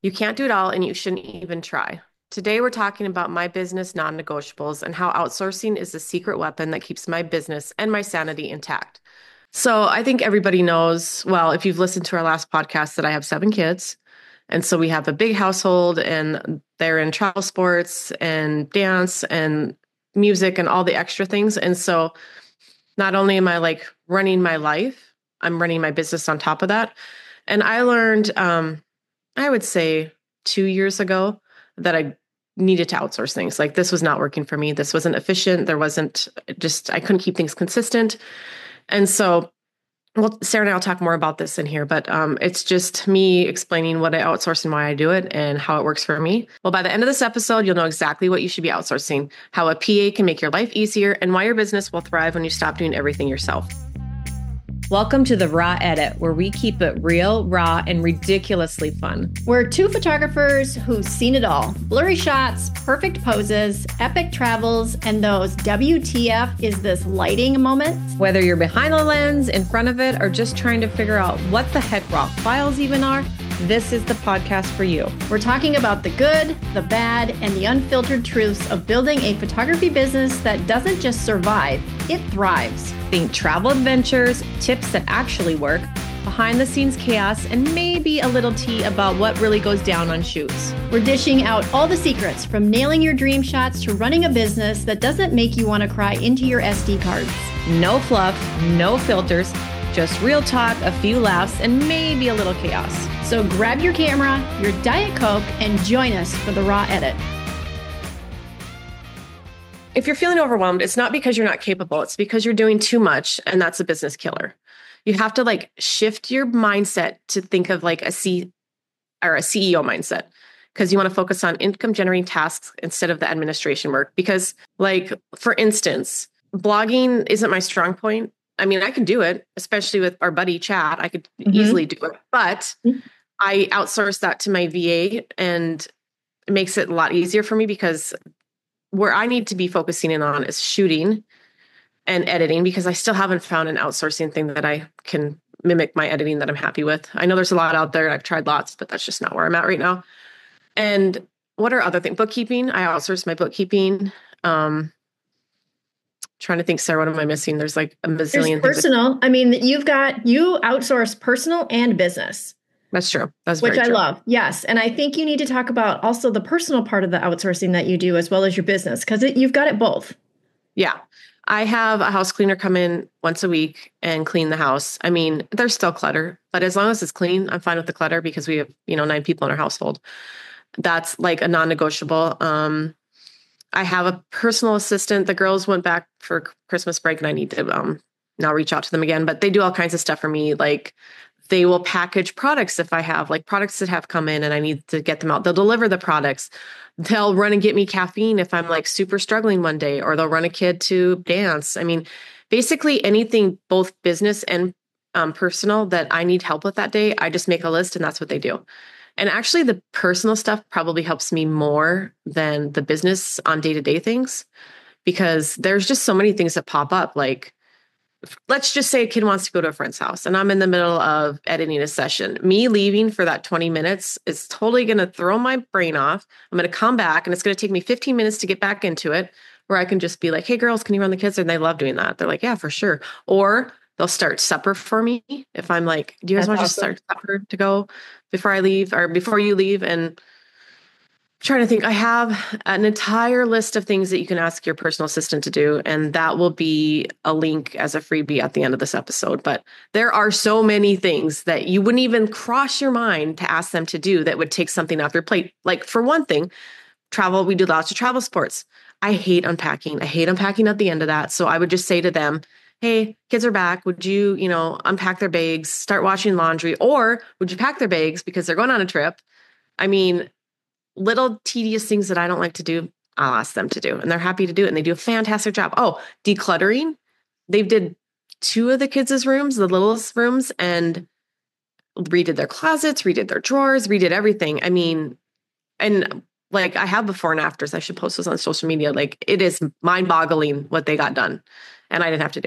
You can't do it all, and you shouldn't even try. Today, we're talking about my business non negotiables and how outsourcing is the secret weapon that keeps my business and my sanity intact. So, I think everybody knows, well, if you've listened to our last podcast, that I have 7 kids. And so we have a big household, and they're in travel sports and dance and music and all the extra things. And so, not only am I like running my life, I'm running my business on top of that. And I learned, I would say 2 years ago that I needed to outsource things. Like this was not working for me. This wasn't efficient. There wasn't just, I couldn't keep things consistent. And so, well, Sarah and I will talk more about this in here, but it's just me explaining what I outsource and why I do it and how it works for me. Well, by the end of this episode, you'll know exactly what you should be outsourcing, how a PA can make your life easier, and why your business will thrive when you stop doing everything yourself. Welcome to the Raw Edit, where we keep it real, raw, and ridiculously fun. We're two photographers who've seen it all. Blurry shots, perfect poses, epic travels, and those WTF is this lighting moments. Whether you're behind the lens, in front of it, or just trying to figure out what the heck raw files even are, this is the podcast for you. We're talking about the good, the bad, and the unfiltered truths of building a photography business that doesn't just survive, it thrives. Think travel adventures, tips that actually work, behind the scenes chaos, and maybe a little tea about what really goes down on shoots. We're dishing out all the secrets from nailing your dream shots to running a business that doesn't make you want to cry into your SD cards. No fluff, no filters, just real talk, a few laughs, and maybe a little chaos. So grab your camera, your Diet Coke, and join us for the Raw Edit. If you're feeling overwhelmed, it's not because you're not capable. It's because you're doing too much, and that's a business killer. You have to like shift your mindset to think of like a CEO mindset, because you want to focus on income generating tasks instead of the administration work. Because like, for instance, blogging isn't my strong point. I mean, I can do it, especially with our buddy chat. I could easily do it, but I outsource that to my VA, and it makes it a lot easier for me because where I need to be focusing in on is shooting and editing, because I still haven't found an outsourcing thing that I can mimic my editing that I'm happy with. I know there's a lot out there. I've tried lots, but that's just not where I'm at right now. And what are other things? Bookkeeping. I outsource my bookkeeping. Trying to think, Sarah, what am I missing? There's like a bazillion There's personal. I mean, you outsource personal and business. That's true. That's which very I true. love. Yes. And I think you need to talk about also the personal part of the outsourcing that you do as well as your business, because you've got it both. Yeah. I have a house cleaner come in once a week and clean the house. I mean, there's still clutter, but as long as it's clean, I'm fine with the clutter because we have, 9 people in our household. That's like a non-negotiable. I have a personal assistant. The girls went back for Christmas break, and I need to now reach out to them again, but they do all kinds of stuff for me. Like they will package products if I have like products that have come in and I need to get them out. They'll deliver the products. They'll run and get me caffeine if I'm like super struggling one day, or they'll run a kid to dance. I mean, basically anything, both business and personal, that I need help with that day, I just make a list and that's what they do. And actually the personal stuff probably helps me more than the business on day-to-day things, because there's just so many things that pop up. Like, let's just say a kid wants to go to a friend's house and I'm in the middle of editing a session. Me leaving for that 20 minutes is totally going to throw my brain off. I'm going to come back and it's going to take me 15 minutes to get back into it, where I can just be like, hey girls, can you run the kids? And they love doing that. They're like, yeah, for sure. Or they'll start supper for me. If I'm like, do you guys want to just start supper to go before I leave or before you leave? And trying to think, I have an entire list of things that you can ask your personal assistant to do, and that will be a link as a freebie at the end of this episode. But there are so many things that you wouldn't even cross your mind to ask them to do that would take something off your plate. Like, for one thing, travel, we do lots of travel sports. I hate unpacking. I hate unpacking at the end of that. So I would just say to them, hey, kids are back. Would you, unpack their bags, start washing laundry, or would you pack their bags because they're going on a trip? I mean, little tedious things that I don't like to do, I'll ask them to do, and they're happy to do it. And they do a fantastic job. Oh, decluttering. They did 2 of the kids' rooms, the littlest rooms, and redid their closets, redid their drawers, redid everything. I mean, and like I have before and afters. I should post those on social media. Like, it is mind boggling what they got done, and I didn't have to do it.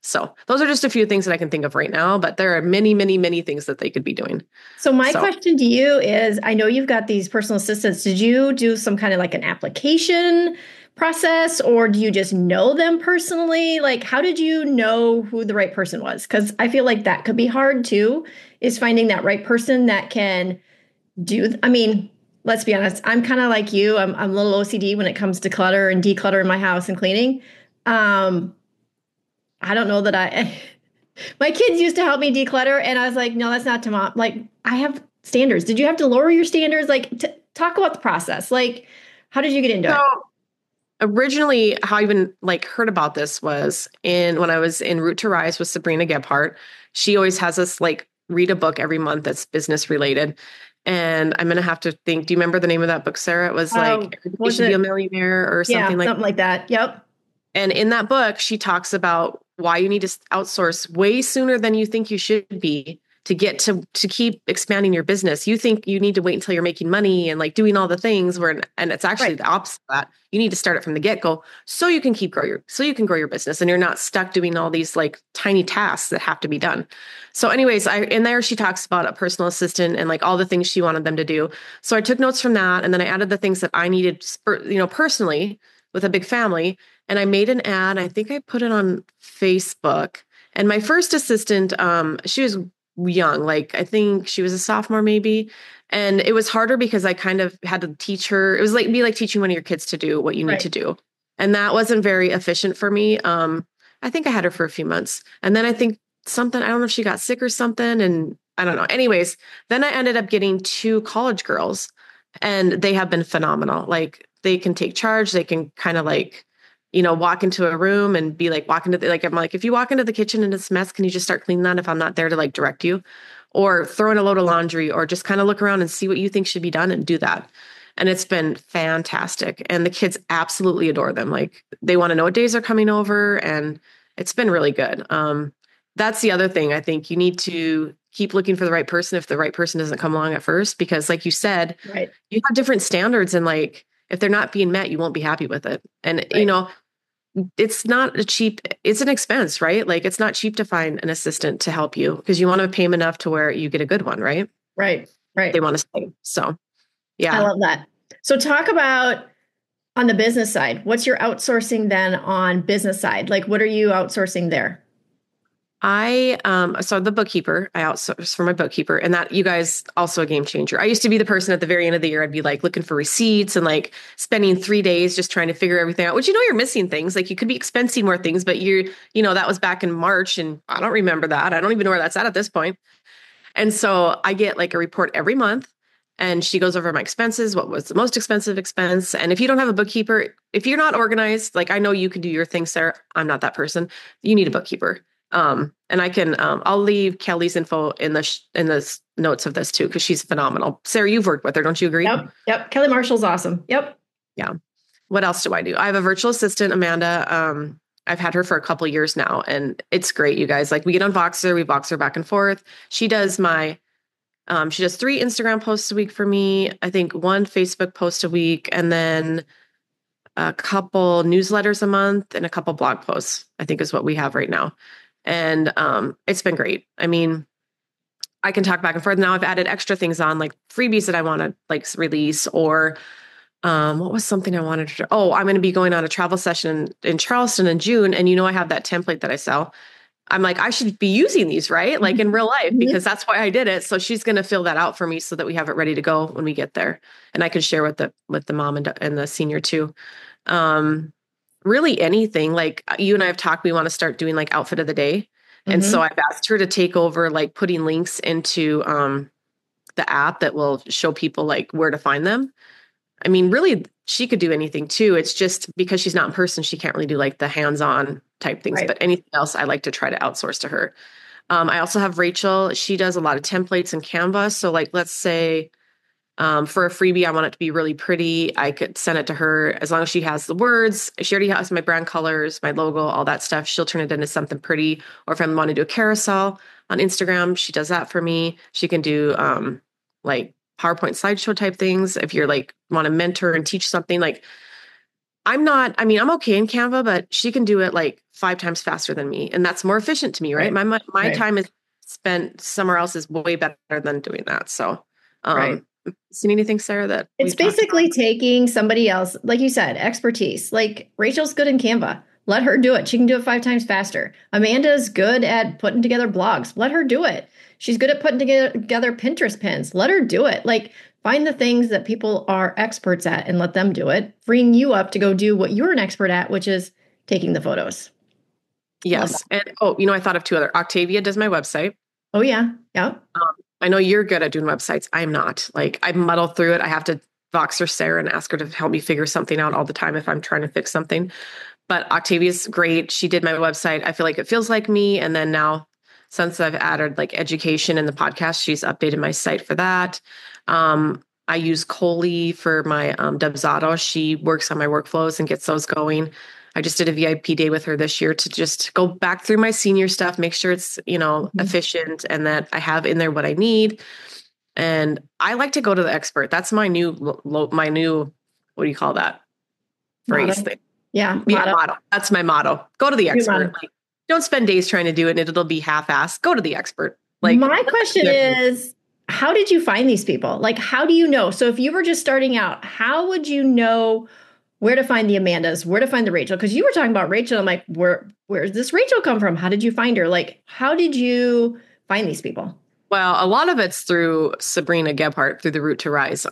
So those are just a few things that I can think of right now, but there are many, many, many things that they could be doing. So my question to you is, I know you've got these personal assistants. Did you do some kind of like an application process, or do you just know them personally? Like, how did you know who the right person was? Because I feel like that could be hard too, is finding that right person that can do, I mean, let's be honest, I'm kind of like you. I'm a little OCD when it comes to clutter and declutter in my house and cleaning. I don't know that my kids used to help me declutter, and I was like, no, that's not to mom. Like, I have standards. Did you have to lower your standards? Like, talk about the process. Like, how did you get into it? Originally, how I even like heard about this was when I was in Root to Rise with Sabrina Gebhardt. She always has us like read a book every month that's business related. And I'm going to have to think, do you remember the name of that book, Sarah? It was like, You Should Be a Millionaire or something like that. Something like that. Yep. And in that book, she talks about why you need to outsource way sooner than you think you should be to get to keep expanding your business. You think you need to wait until you're making money and like doing all the things and it's actually the opposite of that. You need to start it from the get-go so you can grow your business and you're not stuck doing all these like tiny tasks that have to be done. So anyways, in there, she talks about a personal assistant and like all the things she wanted them to do. So I took notes from that. And then I added the things that I needed, personally with a big family. And I made an ad. I think I put it on Facebook. And my first assistant, she was young, like I think she was a sophomore maybe. And it was harder because I kind of had to teach her. It was like teaching one of your kids to do what you need to do. And that wasn't very efficient for me. I think I had her for a few months. And then I think I don't know if she got sick or something. And I don't know. Anyways, then I ended up getting 2 college girls and they have been phenomenal. Like they can take charge. They can kind of like, walk into a room and be like, I'm like, if you walk into the kitchen and it's a mess, can you just start cleaning that if I'm not there to like direct you, or throw in a load of laundry, or just kind of look around and see what you think should be done and do that. And it's been fantastic. And the kids absolutely adore them. Like they want to know what days are coming over, and it's been really good. That's the other thing. I think you need to keep looking for the right person if the right person doesn't come along at first, because like you said, you have different standards, and like, if they're not being met, you won't be happy with it. And, it's not it's an expense, right? Like it's not cheap to find an assistant to help you because you want to pay them enough to where you get a good one, right? Right. They want to stay. So, yeah. I love that. So talk about on the business side, what's your outsourcing then on business side? Like, what are you outsourcing there? So the bookkeeper, I outsource for my bookkeeper, and that, you guys, also a game changer. I used to be the person at the very end of the year, I'd be like looking for receipts and like spending 3 days just trying to figure everything out, which, you're missing things. Like you could be expensing more things, but that was back in March and I don't remember that. I don't even know where that's at this point. And so I get like a report every month and she goes over my expenses. What was the most expensive expense? And if you don't have a bookkeeper, if you're not organized, like I know you can do your thing, Sarah, I'm not that person. You need a bookkeeper. And I can, I'll leave Kelly's info in the notes of this too, because she's phenomenal. Sarah, you've worked with her, don't you agree? Yep. Kelly Marshall's awesome. Yep. Yeah. What else do I do? I have a virtual assistant, Amanda. I've had her for a couple of years now, and it's great, you guys. Like we get on Voxer, we Voxer back and forth. She does 3 Instagram posts a week for me. I think 1 Facebook post a week, and then a couple newsletters a month and a couple blog posts, I think is what we have right now. And it's been great. I mean, I can talk back and forth. Now I've added extra things on, like freebies that I want to like release, or what was something I wanted to do? Oh, I'm going to be going on a travel session in Charleston in June. And I have that template that I sell. I'm like, I should be using these, right? Like in real life, because that's why I did it. So she's going to fill that out for me so that we have it ready to go when we get there. And I can share with the mom and the senior too. Really anything. Like you and I have talked, we want to start doing like outfit of the day. And so I've asked her to take over, like putting links into the app that will show people like where to find them. I mean, really, she could do anything too. It's just because she's not in person, she can't really do like the hands-on type things, but anything else I like to try to outsource to her. I also have Rachel. She does a lot of templates and Canva. So like, let's say for a freebie, I want it to be really pretty. I could send it to her as long as she has the words. She already has my brand colors, my logo, all that stuff. She'll turn it into something pretty. Or if I want to do a carousel on Instagram, she does that for me. She can do like PowerPoint slideshow type things. If you're like want to mentor and teach something, like I'm not, I mean, I'm okay in Canva, but she can do it like 5 times faster than me. And that's more efficient to me, right? Right. My Right. time is spent somewhere else is way better than doing that. So, Right. seen anything, Sarah, that It's we've talked about? basically taking somebody else, like you said, expertise. Like Rachel's good in Canva. Let her do it. She can do it 5 times faster. Amanda's good at putting together blogs. Let her do it. She's good at putting together Pinterest pins. Let her do it. Like find the things that people are experts at and let them do it, freeing you up to go do what you're an expert at, which is taking the photos. Love that. Yes. And oh, I thought of two other. Octavia does my website. Oh yeah. Yeah. I know you're good at doing websites. I'm not. Like I muddle through it. I have to Voxer Sarah and ask her to help me figure something out all the time if I'm trying to fix something. But Octavia's great. She did my website. I feel like it feels like me. And then now, since I've added like education in the podcast, she's updated my site for that. I use Coley for my Dubsado. She works on my workflows and gets those going. I just did a VIP day with her this year to just go back through my senior stuff, make sure it's, efficient and that I have in there what I need. And I like to go to the expert. That's my new, what do you call that phrase Motto. thing? Yeah. Yeah, Motto. motto. That's my motto. Go to the New motto. expert. Like, don't spend days trying to do it and it'll be half-assed. Go to the expert. Like My question is, how did you find these people? Like, how do you know? So if you were just starting out, how would you know where to find the Amandas, where to find the Rachel? Because you where talking about Rachel. I'm like, where's this Rachel come from? How did you find her? Like, how did you find these people? Well, a lot of it's through Sabrina Gebhardt through the Route to Rise.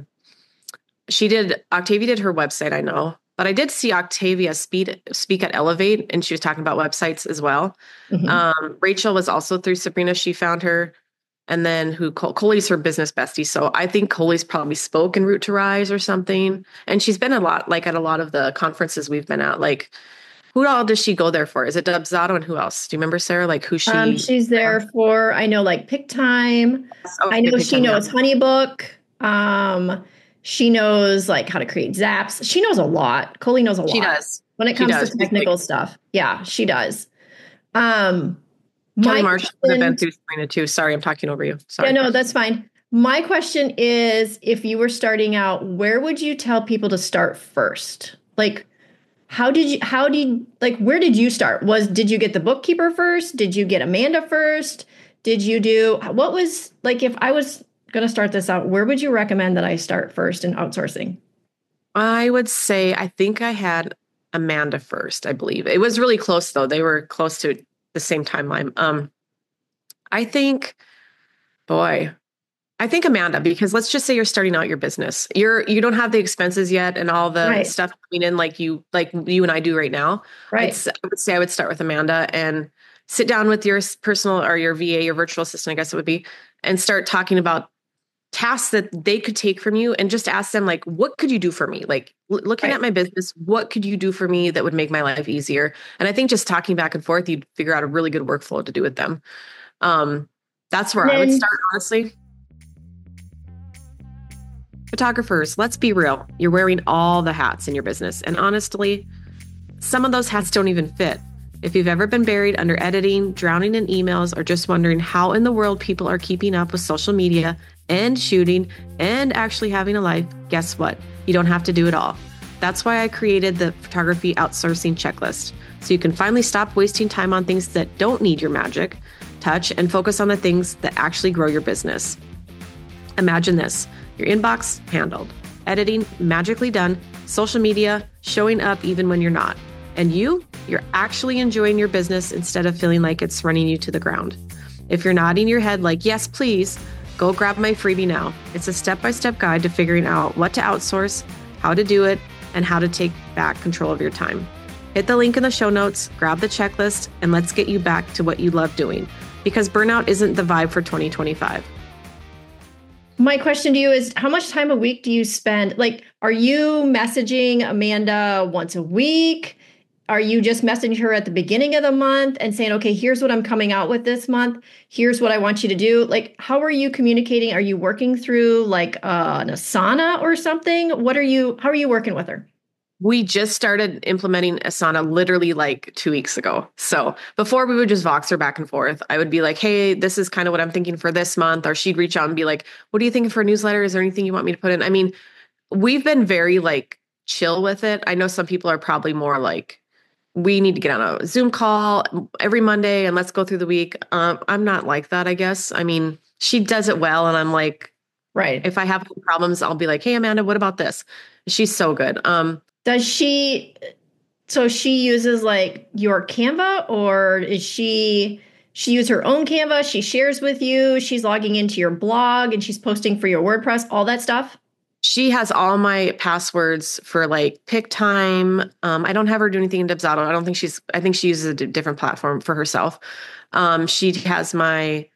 Octavia did her website, I know, but I did see Octavia speak at Elevate, and she was talking about websites as well. Rachel was also through Sabrina. She found her. And then Coley's her business bestie. So I think Coley's probably spoke in Route to Rise or something. And she's been at a lot of the conferences we've been at. Like, who all does she go there for? Is it Dubsado and who else? Do you remember, Sarah? Like who She's there for, I know, like Pick Time. I know she knows Honeybook. She knows like how to create zaps. She knows a lot. Coley knows a lot. She does. When it comes to technical stuff. Yeah, she does. Kelly Marsh would have been through Sabrina too. Sorry, I'm talking over you. Sorry. Yeah, no, that's fine. My question is, if you were starting out, where would you tell people to start first? Like, where did you start? Did you get the bookkeeper first? Did you get Amanda first? What was, like, if I was going to start this out, where would you recommend that I start first in outsourcing? I would say, I think I had Amanda first, I believe. It was really close though. They were close to the same timeline. I think Amanda, because let's just say you're starting out your business. You don't have the expenses yet and all the stuff coming in like you and I do right now. Right. I would say I would start with Amanda and sit down with your personal or your VA, your virtual assistant, I guess it would be, and start talking about tasks that they could take from you and just ask them like, what could you do for me? Like looking at my business, what could you do for me that would make my life easier? And I think just talking back and forth, you'd figure out a really good workflow to do with them. That's where I would start, honestly. Photographers, let's be real. You're wearing all the hats in your business. And honestly, some of those hats don't even fit. If you've ever been buried under editing, drowning in emails, or just wondering how in the world people are keeping up with social media and shooting and actually having a life, guess what? You don't have to do it all. That's why I created the photography outsourcing checklist. So you can finally stop wasting time on things that don't need your magic touch and focus on the things that actually grow your business. Imagine this, your inbox handled, editing magically done, social media showing up even when you're not. And you're actually enjoying your business instead of feeling like it's running you to the ground. If you're nodding your head like, yes, please, go grab my freebie now. It's a step-by-step guide to figuring out what to outsource, how to do it, and how to take back control of your time. Hit the link in the show notes, grab the checklist, and let's get you back to what you love doing, because burnout isn't the vibe for 2025. My question to you is, how much time a week do you spend? Like, are you messaging Amanda once a week? Are you just messaging her at the beginning of the month and saying, okay, here's what I'm coming out with this month. Here's what I want you to do. Like, how are you communicating? Are you working through like an Asana or something? How are you working with her? We just started implementing Asana literally like 2 weeks ago. So before we would just Voxer back and forth. I would be like, hey, this is kind of what I'm thinking for this month. Or she'd reach out and be like, what are you thinking for a newsletter? Is there anything you want me to put in? I mean, we've been very like chill with it. I know some people are probably more like, we need to get on a Zoom call every Monday and let's go through the week. I'm not like that, I guess. I mean, she does it well. And I'm like, Right. if I have problems, I'll be like, hey, Amanda, what about this? She's so good. Does she, so she uses like your Canva, or is she use her own Canva? She shares with you. She's logging into your blog and she's posting for your WordPress, all that stuff. She has all my passwords for like pick time. I don't have her do anything in Dubsado. I think she uses a different platform for herself. She has my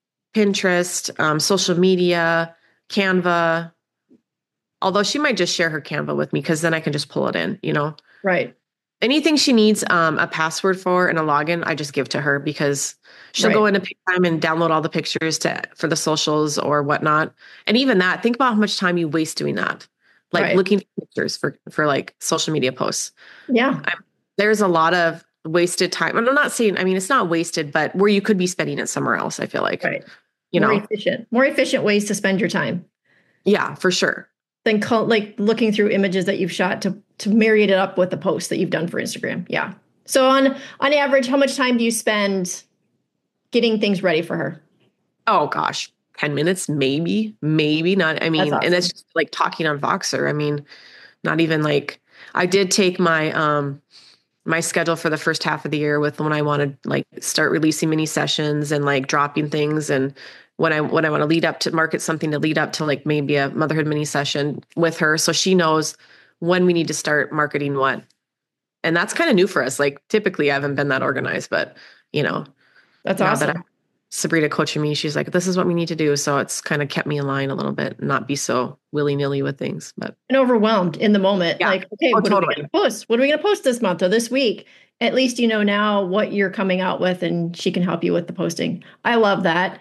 Pinterest, social media, Canva, although she might just share her Canva with me because then I can just pull it in, you know? Right. Anything she needs a password for and a login, I just give to her because she'll go into PickTime and download all the pictures for the socials or whatnot. And even that, think about how much time you waste doing that, like looking for pictures for like social media posts. Yeah. There's a lot of wasted time. And I'm not saying, I mean, it's not wasted, but where you could be spending it somewhere else, I feel like. Right. You more know, more efficient ways to spend your time. Yeah, for sure. Than like looking through images that you've shot to marry it up with the post that you've done for Instagram. Yeah. So on average, how much time do you spend getting things ready for her? Oh gosh, 10 minutes, maybe not. I mean, awesome. And it's just like talking on Voxer. I mean, not even like, I did take my, my schedule for the first half of the year with when I want to like start releasing mini sessions and like dropping things. And when I want to lead up to market something to lead up to like maybe a motherhood mini session with her. So she knows when we need to start marketing what. And that's kind of new for us. Like typically I haven't been that organized, but you know, that's now awesome. that Sabrina coaching me, she's like, this is what we need to do. So it's kind of kept me in line a little bit, not be so willy-nilly with things, but and overwhelmed in the moment. Yeah. Like, okay, what are we going to post? What are we going to post this month or this week? At least you know now what you're coming out with, and she can help you with the posting. I love that.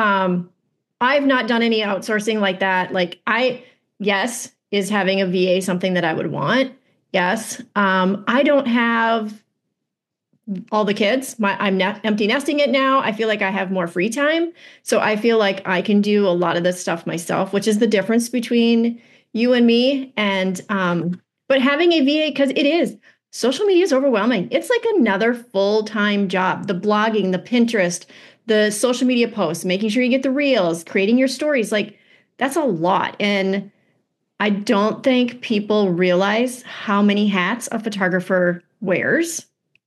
I've not done any outsourcing like that. Like yes, is having a VA something that I would want? Yes. I don't have all the kids. I'm empty nesting it now. I feel like I have more free time. So I feel like I can do a lot of this stuff myself, which is the difference between you and me. And but having a VA, because social media is overwhelming. It's like another full-time job. The blogging, the Pinterest, the social media posts, making sure you get the reels, creating your stories, like that's a lot. And I don't think people realize how many hats a photographer wears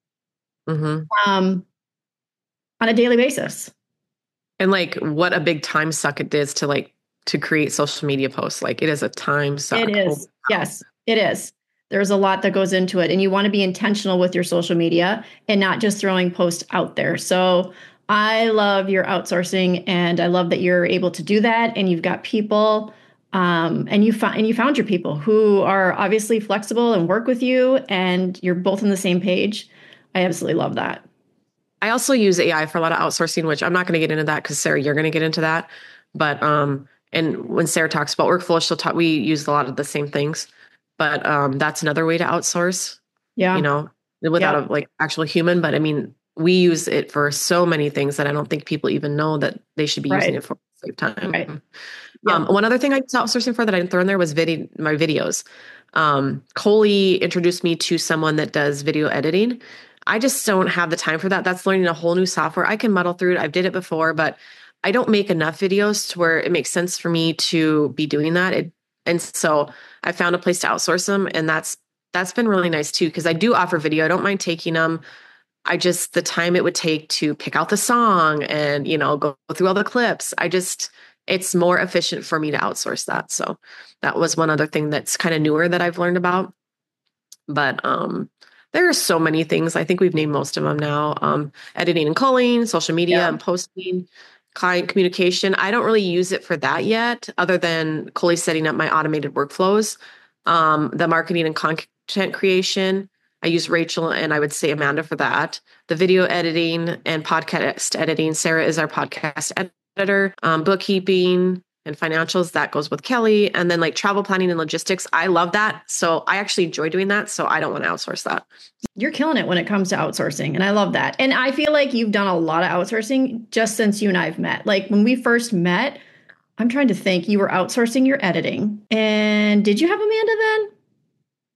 on a daily basis. And like what a big time suck it is to create social media posts. Like it is a time suck. It is. Yes, it is. There's a lot that goes into it, and you want to be intentional with your social media and not just throwing posts out there. So I love your outsourcing, and I love that you're able to do that. And you've got people, and you found your people who are obviously flexible and work with you, and you're both on the same page. I absolutely love that. I also use AI for a lot of outsourcing, which I'm not going to get into that because Sarah, you're going to get into that. But and when Sarah talks about workflow, we use a lot of the same things. But that's another way to outsource. Yeah, you know, without a like actual human. But I mean, we use it for so many things that I don't think people even know that they should be using it for save time. Right. Yeah. One other thing I was outsourcing for that I didn't throw in there was my videos. Coley introduced me to someone that does video editing. I just don't have the time for that. That's learning a whole new software. I can muddle through it. I've did it before, but I don't make enough videos to where it makes sense for me to be doing that. And so I found a place to outsource them, and that's been really nice too, because I do offer video. I don't mind taking them. The time it would take to pick out the song and, go through all the clips. It's more efficient for me to outsource that. So that was one other thing that's kind of newer that I've learned about. But there are so many things. I think we've named most of them now. Editing and culling, social media and posting, client communication. I don't really use it for that yet, other than Coley setting up my automated workflows. The marketing and content creation, I use Rachel and I would say Amanda for that. The video editing and podcast editing, Sarah is our podcast editor. Bookkeeping and financials, that goes with Kelly. And then like travel planning and logistics, I love that. So I actually enjoy doing that. So I don't want to outsource that. You're killing it when it comes to outsourcing. And I love that. And I feel like you've done a lot of outsourcing just since you and I've met. Like when we first met, I'm trying to think, you were outsourcing your editing. And did you have Amanda then?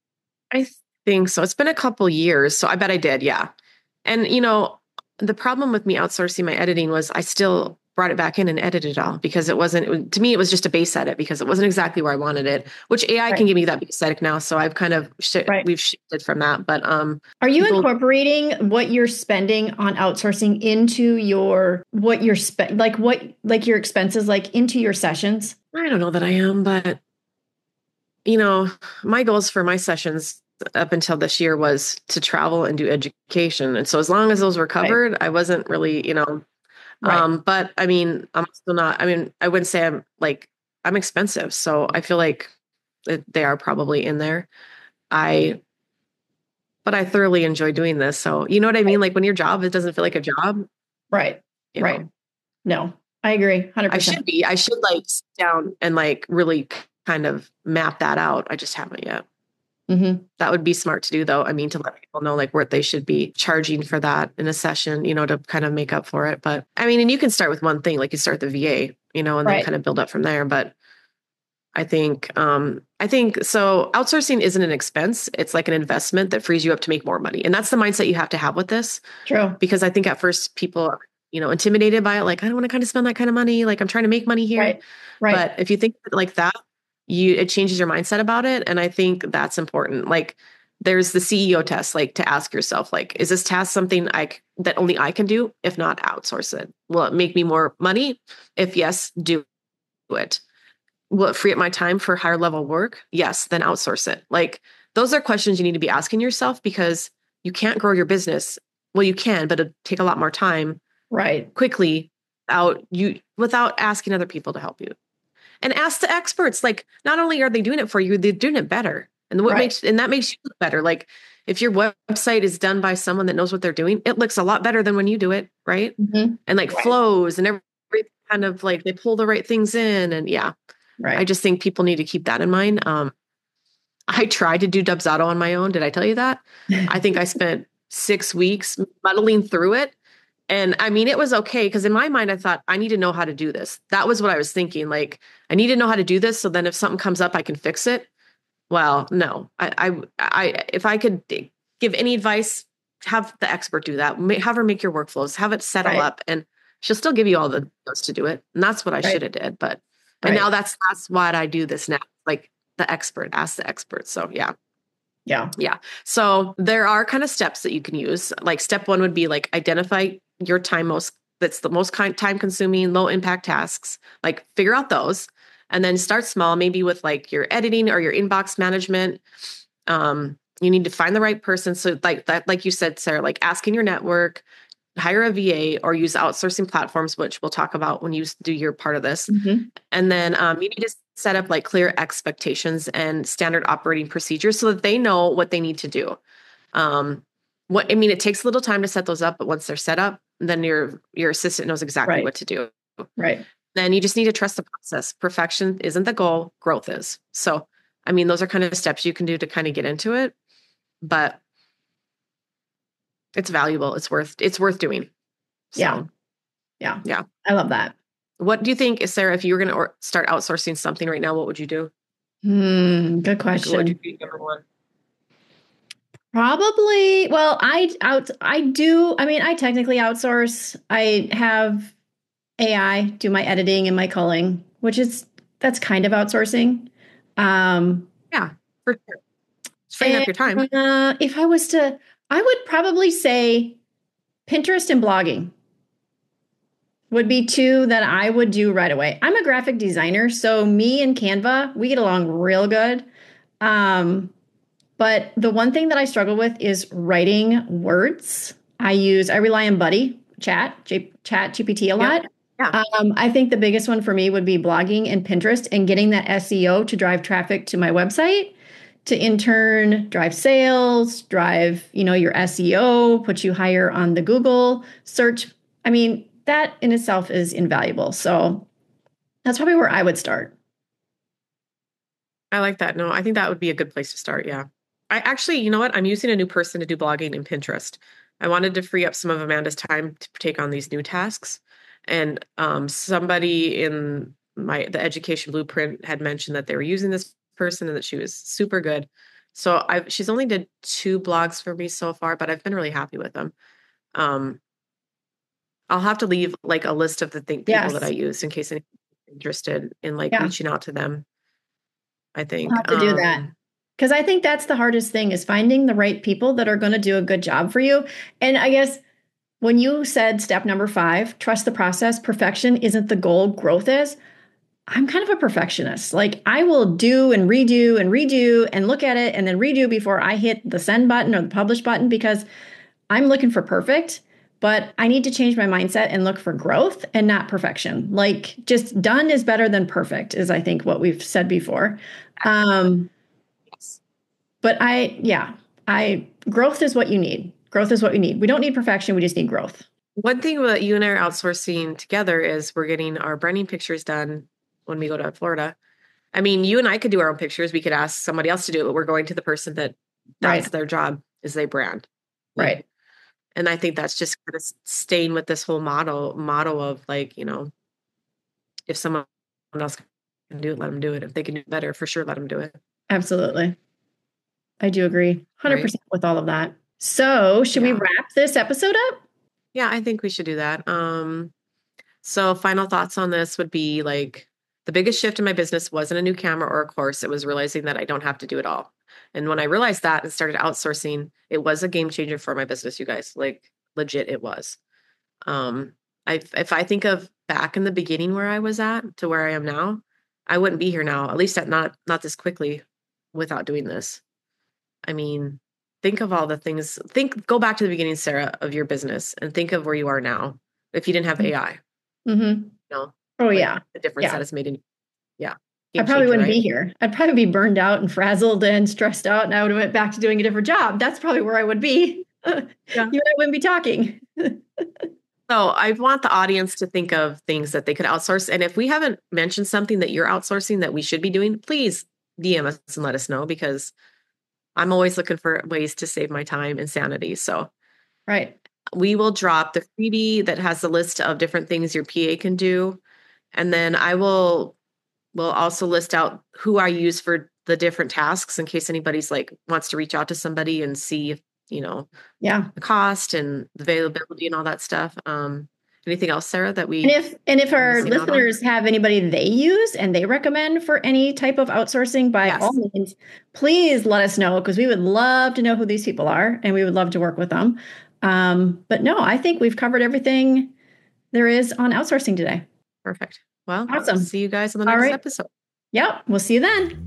I think so. It's been a couple years, so I bet I did. Yeah. And the problem with me outsourcing my editing was I still brought it back in and edited it all because to me, it was just a base edit because it wasn't exactly where I wanted it, which AI Right. can give me that base edit now. So I've kind of, Right. we've shifted from that, but, Are you people, incorporating what you're spending on outsourcing into your what you're like your expenses like into your sessions? I don't know that I am, but you know, my goals for my sessions up until this year was to travel and do education. And so as long as those were Right. covered, I wasn't really, Right. but I mean, I'm still not, I mean, I wouldn't say I'm expensive. So I feel like they are probably in there. I, but I thoroughly enjoy doing this. So you know what I mean? Like when your job, it doesn't feel like a job, Right. you Right. know, No, I agree 100%. I should like sit down and like really kind of map that out. I just haven't yet. Hmm. That would be smart to do though. I mean, to let people know like what they should be charging for that in a session, to kind of make up for it. But I mean, and you can start with one thing, like you start the VA, and then Right. kind of build up from there. But I think so outsourcing isn't an expense. It's like an investment that frees you up to make more money. And that's the mindset you have to have with this. True. Because I think at first people are, intimidated by it. Like, I don't want to kind of spend that kind of money. Like I'm trying to make money here. Right. Right. But if you think of it like that, it changes your mindset about it. And I think that's important. Like there's the CEO test, like to ask yourself, like, is this task something that only I can do? If not, outsource it. Will it make me more money? If yes, do it. Will it free up my time for higher level work? Yes, then outsource it. Like those are questions you need to be asking yourself because you can't grow your business. Well, you can, but it'll take a lot more time Right. quickly without asking other people to help you. And ask the experts. Like not only are they doing it for you, they're doing it better. And Right. that makes you look better. Like if your website is done by someone that knows what they're doing, it looks a lot better than when you do it, right? Hmm. And like Right. flows and every kind of like they pull the right things in. And yeah, I Right. just think people need to keep that in mind. I tried to do Dubsado on my own. Did I tell you that? I think I spent 6 weeks muddling through it. And I mean, it was okay because in my mind, I thought I need to know how to do this. That was what I was thinking. Like, I need to know how to do this so then if something comes up, I can fix it. Well, no, if I could give any advice, have the expert do that. Have her make your workflows, have it set all Right. up, and she'll still give you all the notes to do it. And that's what I Right. should have did. But and Right. now that's what I do this now. Like the expert, ask the expert. So yeah. Yeah. Yeah. So there are kind of steps that you can use. Like step one would be like identify your that's the most time consuming, low impact tasks. Like figure out those and then start small, maybe with like your editing or your inbox management. You need to find the right person. So like that, like you said, Sarah, like asking your network, hire a VA or use outsourcing platforms, which we'll talk about when you do your part of this. Hmm. And then you need to set up like clear expectations and standard operating procedures so that they know what they need to do. Um, it takes a little time to set those up, but once they're set up, then your assistant knows exactly Right. what to do. Right. Then you just need to trust the process. Perfection isn't the goal, growth is. So, I mean, those are kind of steps you can do to kind of get into it, but it's valuable. It's worth doing. Yeah. So, Yeah. yeah. I love that. What do you think, Sarah, if you were going to start outsourcing something right now, what would you do? Good Like, what would you question. do number one? Probably, well, I do, I mean, I technically outsource. I have AI do my editing and my culling, that's kind of outsourcing. Um, Yeah, for sure. It's freeing and up your time. if I was to, I would probably say Pinterest and blogging would be two that I would do right away. I'm a graphic designer, so me and Canva, we get along real good. Um, But the one thing that I struggle with is writing words. I rely on Buddy Chat GPT a Yep. lot. Yeah. I think the biggest one for me would be blogging and Pinterest and getting that SEO to drive traffic to my website, to in turn drive sales, drive, your SEO, put you higher on the Google search. I mean, that in itself is invaluable. So that's probably where I would start. I like that. No, I think that would be a good place to start. Yeah. I actually, you know what? I'm using a new person to do blogging in Pinterest. I wanted to free up some of Amanda's time to take on these new tasks. And somebody in the education blueprint had mentioned that they were using this person and that she was super good. So she's only did 2 blogs for me so far, but I've been really happy with them. Um, I'll have to leave like a list of the people that I Yes. use in case anyone's interested in like Yeah. reaching out to them, I We'll think. have to do that. Because I think that's the hardest thing is finding the right people that are going to do a good job for you. And I guess when you said step number 5, trust the process, perfection isn't the goal, growth is. I'm kind of a perfectionist. Like I will do and redo and look at it and then redo before I hit the send button or the publish button because I'm looking for perfect, but I need to change my mindset and look for growth and not perfection. Like just done is better than perfect is I think what we've said before. Um, Yes. but I growth is what you need. Growth is what we need. We don't need perfection, we just need growth. One thing that you and I are outsourcing together is we're getting our branding pictures done when we go to Florida. I mean, you and I could do our own pictures. We could ask somebody else to do it, but we're going to the person that's Right. their job is they brand. Right. And I think that's just kind of staying with this whole motto of like, if someone else can do it, let them do it. If they can do it better, for sure, let them do it. Absolutely. I do agree Right? 100% with all of that. So, should we Yeah. wrap this episode up? Yeah, I think we should do that. So final thoughts on this would be like the biggest shift in my business wasn't a new camera or a course. It was realizing that I don't have to do it all. And when I realized that and started outsourcing, it was a game changer for my business, you guys. Like legit, it was. Um, if I think of back in the beginning where I was at to where I am now, I wouldn't be here now, at least not this quickly without doing this. I mean, think of all the things. Go back to the beginning, Sarah, of your business and think of where you are now. If you didn't have AI, Mm-hmm. Oh, like yeah. the difference Yeah. that it's made in, yeah, I game probably changer, wouldn't be right? here. I'd probably be burned out and frazzled and stressed out, and I would have went back to doing a different job. That's probably where I would be. You and Yeah. I wouldn't be talking. So I want the audience to think of things that they could outsource. And if we haven't mentioned something that you're outsourcing that we should be doing, please DM us and let us know because I'm always looking for ways to save my time and sanity. So Right. we will drop the freebie that has the list of different things your PA can do. And then will also list out who I use for the different tasks in case anybody's like wants to reach out to somebody and see if, Yeah. the cost and the availability and all that stuff. Anything else, Sarah, that And we if are our missing out on? listeners have anybody they use and they recommend for any type of outsourcing, by all Yes. means, please let us know because we would love to know who these people are and we would love to work with them. But no, I think we've covered everything there is on outsourcing today. Perfect. Well, Awesome. see you guys on the All next right. episode. Yep. We'll see you then.